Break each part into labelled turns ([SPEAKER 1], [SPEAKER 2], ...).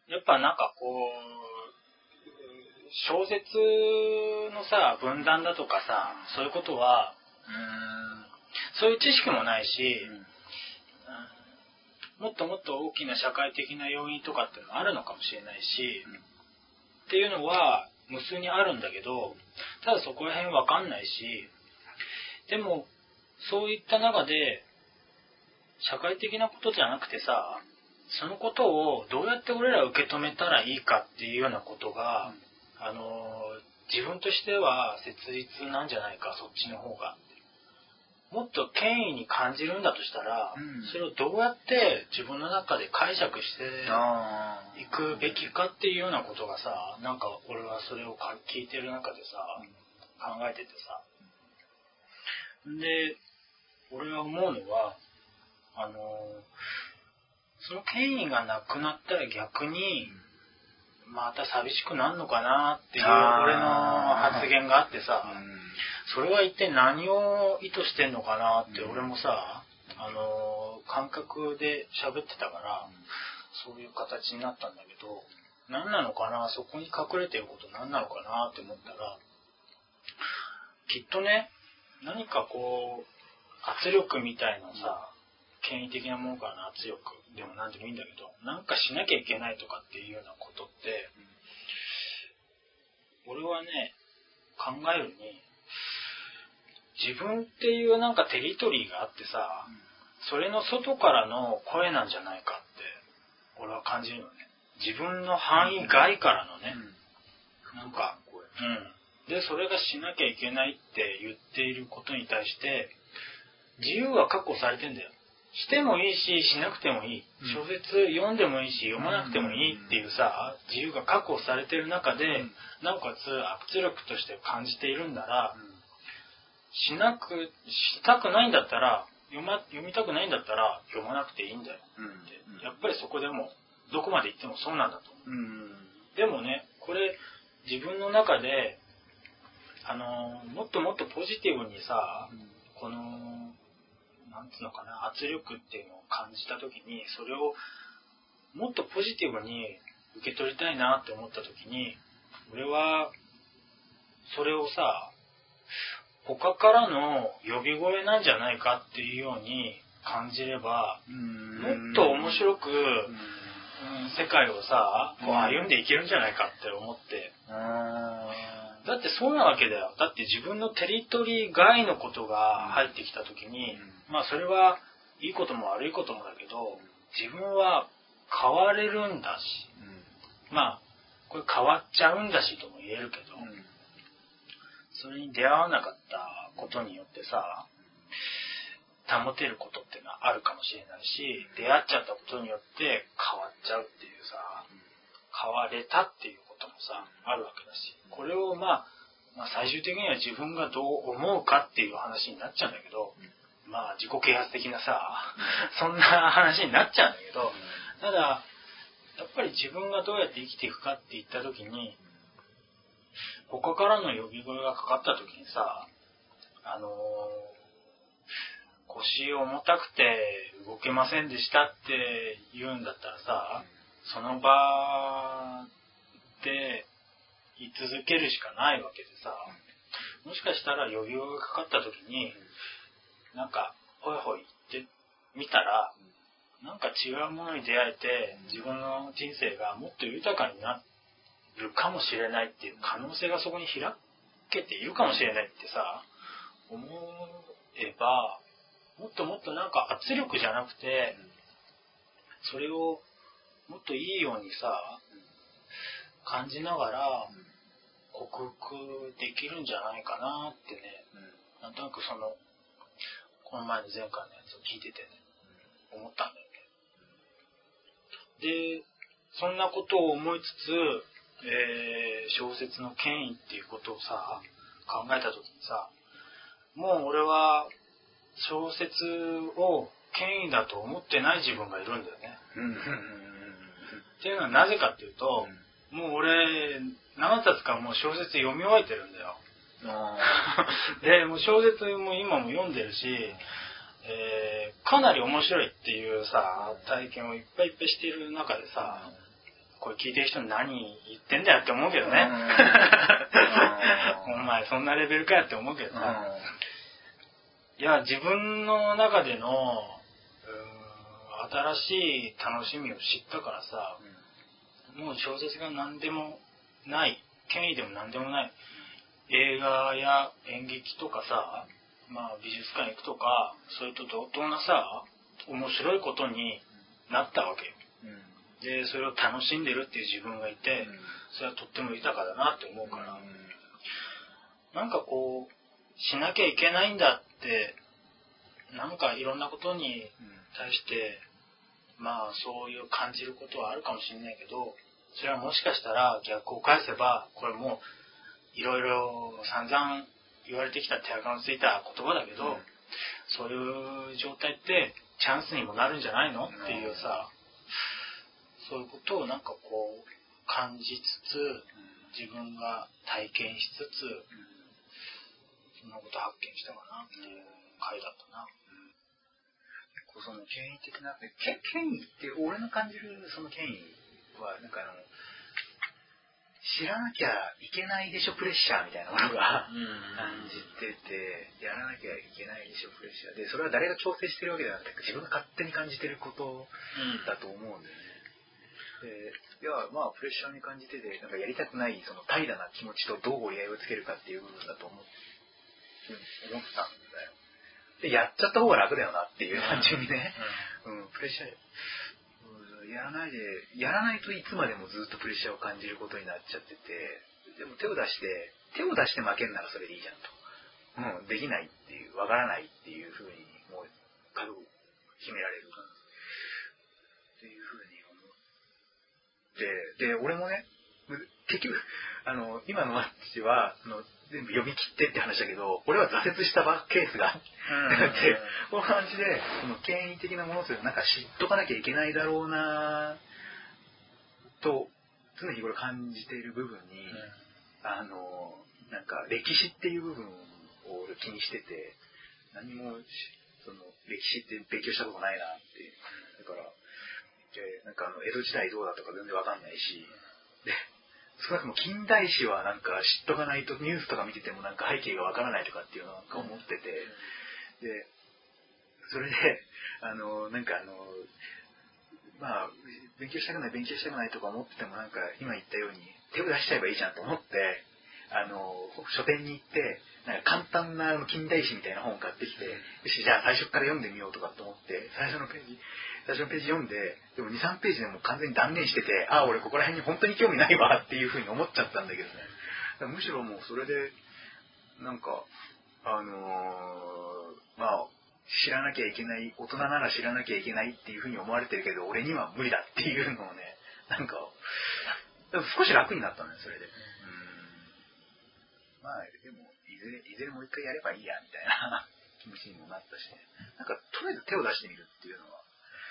[SPEAKER 1] やっぱなんかこう、小説のさ、文壇だとかさ、そういうことは、そういう知識もないし、もっともっと大きな社会的な要因とかっていうのもあるのかもしれないし、っていうのは無数にあるんだけど、ただそこら辺わかんないし、でもそういった中で社会的なことじゃなくてさ、そのことをどうやって俺ら受け止めたらいいかっていうようなことが、自分としては切実なんじゃないか、そっちの方が。もっと権威に感じるんだとしたら、それをどうやって自分の中で解釈していくべきかっていうようなことがさ、なんか俺はそれを聞いてる中でさ、考えててさ。で、俺が思うのは、その権威がなくなったら逆に、また寂しくなるのかなっていう俺の発言があってさ、それは一体何を意図してんのかなって俺もさ、感覚で喋ってたから、そういう形になったんだけど、何なのかな、そこに隠れてること何なのかなって思ったら、きっとね、何かこう、圧力みたいなさ、権威的なものからの圧力でも何でもいいんだけど、なんかしなきゃいけないとかっていうようなことって、俺はね、考えるに、自分っていうなんかテリトリーがあってさ、それの外からの声なんじゃないかって俺は感じるのね。自分の範囲外からのね、なんか、でそれがしなきゃいけないって言っていることに対して自由は確保されてんだよ。してもいいししなくてもいい、小説読んでもいいし読まなくてもいいっていうさ、自由が確保されている中で、なおかつ圧力として感じているんなら、したくないんだったら読みたくないんだったら読まなくていいんだよって、やっぱりそこでもどこまで行ってもそうなんだと思う。でもね、これ自分の中でもっともっとポジティブにさ、このなんつうのかな、圧力っていうのを感じた時に、それをもっとポジティブに受け取りたいなって思った時に、俺はそれをさ、他からの呼び声なんじゃないかっていうように感じれば、もっと面白く、世界をさ、こう歩んでいけるんじゃないかって思って、だってそうなわけだよ。だって自分のテリトリー外のことが入ってきた時に、まあそれはいいことも悪いこともだけど、自分は変われるんだし、まあこれ変わっちゃうんだしとも言えるけど、それに出会わなかったことによってさ、保てることっていうのはあるかもしれないし、出会っちゃったことによって変わっちゃうっていうさ、変われたっていうこともさ、あるわけだし、これをまあ最終的には自分がどう思うかっていう話になっちゃうんだけど、まあ自己啓発的なさ、そんな話になっちゃうんだけど、ただやっぱり自分がどうやって生きていくかっていった時に、他からの呼び声がかかった時にさ、腰重たくて動けませんでしたって言うんだったらさ、その場で言い続けるしかないわけでさ、もしかしたら呼び声がかかった時に、なんかホイホイ言ってみたら、なんか違うものに出会えて、自分の人生がもっと豊かになるかもしれないっていう可能性がそこに開けているかもしれないってさ、思えば、もっともっとなんか圧力じゃなくて、それをもっといいようにさ、感じながら克服できるんじゃないかなってね、なんとなくこの前の前回のやつを聞いててね、思ったんだよね。で、そんなことを思いつつ、小説の権威っていうことをさ、考えた時にさ、もう俺は小説を権威だと思ってない自分がいるんだよね。っていうのはなぜかっていうと、もう俺何冊かもう小説読み終えてるんだよ。でもう小説も今も読んでるし、かなり面白いっていうさ体験をいっぱいいっぱいしている中でさ、これ聞いてる人何言ってんだよって思うけどね。お前そんなレベルかよって思うけどさ。いや、自分の中での新しい楽しみを知ったからさ、もう小説が何でもない、権威でも何でもない、映画や演劇とかさ、美術館行くとか、それと同等なさ、面白いことになったわけよ。で、それを楽しんでるっていう自分がいて、それはとっても豊かだなって思うから、なんかこう、しなきゃいけないんだって、なんかいろんなことに対して、そういう感じることはあるかもしれないけど、それはもしかしたら逆を返せば、これもいろいろ散々言われてきた手垢のついた言葉だけど、そういう状態ってチャンスにもなるんじゃないのっていうさ、そういうことをなんかこう感じつつ、自分が体験しつつ、そんなこと発見したかなっていう回だったな。
[SPEAKER 2] その権威的な、権威って俺の感じるその権威はなんか知らなきゃいけないでしょプレッシャーみたいなものが感じてて、やらなきゃいけないでしょプレッシャーで、それは誰が強制してるわけじゃなくて自分が勝手に感じてることだと思うんだよね。で、いやプレッシャーに感じてて、なんかやりたくないその怠惰な気持ちとどう折り合いをつけるかっていう部分だと思ってたんだよ。で、やっちゃった方が楽だよなっていう、単純にね、プレッシャー、やらないといつまでもずっとプレッシャーを感じることになっちゃってて、でも手を出して負けんならそれでいいじゃんと。できないっていう、わからないっていう風に、もう、覚悟を決められるっていう風に思って、で、俺もね、結局、今のマッチは、全部読み切ってって話だけど、俺は挫折したケースがあって、この話で、その権威的なものというのはなんか知っとかなきゃいけないだろうなと、常日頃感じている部分に、なんか歴史っていう部分を俺気にしてて、何も、その、歴史って勉強したことないなっていう。だから、なんか江戸時代どうだとか全然わかんないし、で、少なくとも近代史はなんか知っとかないとニュースとか見ててもなんか背景がわからないとかっていうのをなんか思ってて、で、それで、勉強したくないとか思っててもなんか今言ったように手を出しちゃえばいいじゃんと思って、書店に行って、なんか簡単な近代史みたいな本を買ってきて、よし、じゃあ最初から読んでみようとかと思って、最初のページ読んで、でも2、3ページでもう完全に断念してて、俺ここら辺に本当に興味ないわっていうふうに思っちゃったんだけどね。むしろもうそれで、なんか、知らなきゃいけない、大人なら知らなきゃいけないっていうふうに思われてるけど、俺には無理だっていうのをね、なんか、少し楽になったのよ、それで。でも、いずれもう一回やればいいや、みたいな気持ちにもなったし、なんか、とりあえず手を出してみるっていうのは、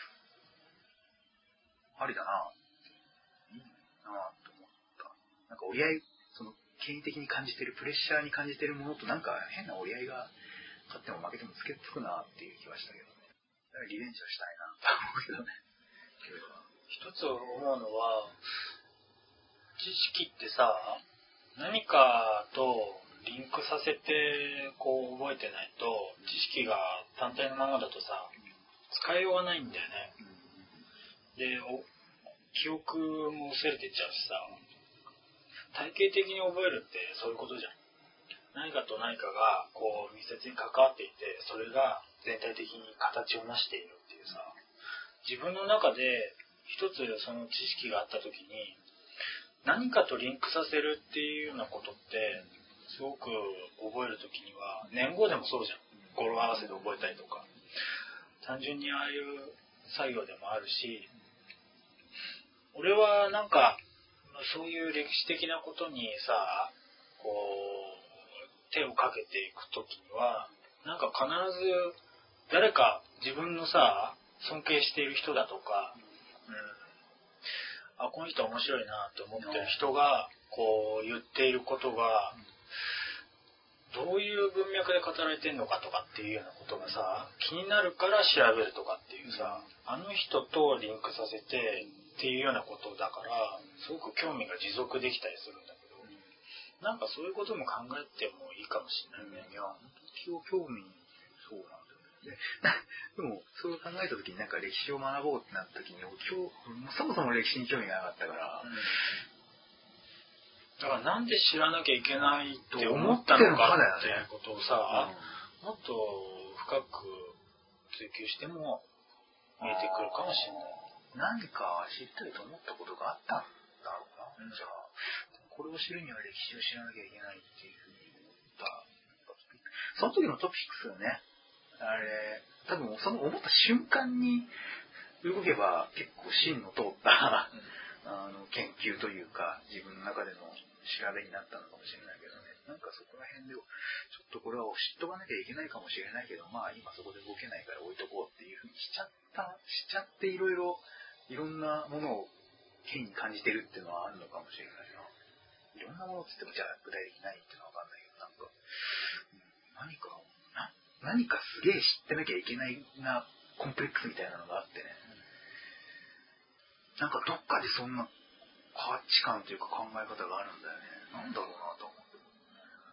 [SPEAKER 2] ありだな、いいなと思った。なんか折り合い、その、権威的に感じてる、プレッシャーに感じてるものとなんか変な折り合いが、勝っても負けてもつくなっていう気はしたけどね。だからリベンジはしたいなと思うけどね。
[SPEAKER 1] 一つ思うのは、知識ってさ、何かとリンクさせてこう覚えてないと、知識が単体のままだとさ、使いようがないんだよね。で、記憶も薄れてっちゃうしさ、体系的に覚えるってそういうことじゃん。何かと何かがこう密接に関わっていて、それが全体的に形を成しているっていうさ、自分の中で一つその知識があった時に何かとリンクさせるっていうようなことってすごく覚える時には、年号でもそうじゃん。語呂合わせで覚えたりとか、単純にああいう作業でもあるし、俺はなんかそういう歴史的なことにさ、こう手をかけていくときには、なんか必ず誰か自分のさ、尊敬している人だとか、この人面白いなと思ってる人がこう言っていることが、どういう文脈で語られてるのかとかっていうようなことがさ、気になるから調べるとかっていうさ、あの人とリンクさせてっていうようなことだから、すごく興味が持続できたりするんだけど、なんかそういうことも考えてもいいかもしれないね。
[SPEAKER 2] いや、本当興味、そうなんだよね。でも、それを考えたときになんか歴史を学ぼうってなったときに、そもそも歴史に興味がなかったから、
[SPEAKER 1] だからなんで知らなきゃいけないって思ったのかっていうことをさ、もっと深く追求しても見えてくるかもしれない。
[SPEAKER 2] 何か知りたいと思ったことがあったんだろうな。じゃあ、これを知るには歴史を知らなきゃいけないっていうふうに思った。その時のトピックスよね。あれ、多分その思った瞬間に動けば結構芯の通った研究というか、自分の中での調べになったのかもしれないけどね。なんかそこら辺で、ちょっとこれは知っとかなきゃいけないかもしれないけど、まあ今そこで動けないから置いとこうっていうふうにしちゃっていろんなものを変に感じてるっていうのはあるのかもしれないな。いろんなものって言ってもじゃあ具体的ないっていうのはわかんないけど、何かすげえ知ってなきゃいけないなコンプレックスみたいなのがあってね。なんかどっかでそんな価値観というか考え方があるんだよね。なんだろうなと思って。